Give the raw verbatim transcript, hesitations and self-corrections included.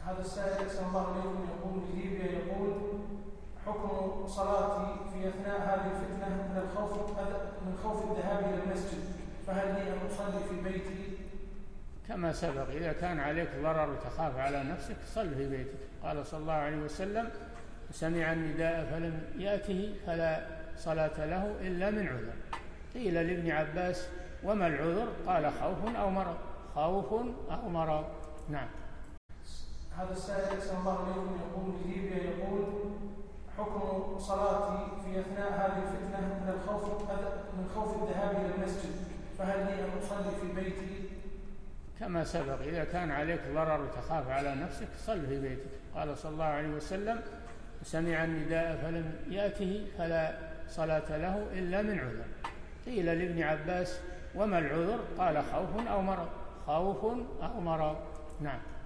هذا السائل أحسن الله إليكم يقول من ليبيا، يقول حكم صلاتي في أثناء هذه الفتنة من الخوف من خوف الذهاب إلى المسجد، فهل لي أن أصلي في بيتي؟ كما سبق، إذا كان عليك ضرر وتخاف على نفسك صل في بيتك. قال صلى الله عليه وسلم: سمع النداء فلم يأته فلا صلاة له إلا من عذر. قيل لابن عباس: وما العذر؟ قال: خوف أو مرض. خوف أو مرض. نعم. هذا السائل أحسن الله إليكم يقول من ليبيا، يقول حكم صلاتي في أثناء هذه الفتنة من الخوف من خوف الذهاب إلى المسجد، فهل لي أن أصلي في بيتي؟ كما سبق، إذا كان عليك ضرر وتخاف على نفسك صل في بيتك. قال صلى الله عليه وسلم: سمع النداء فلم يأته فلا صلاة له إلا من عذر. قيل لابن عباس: وما العذر؟ قال: خوف أو مرض. خوف أو مرض. نعم.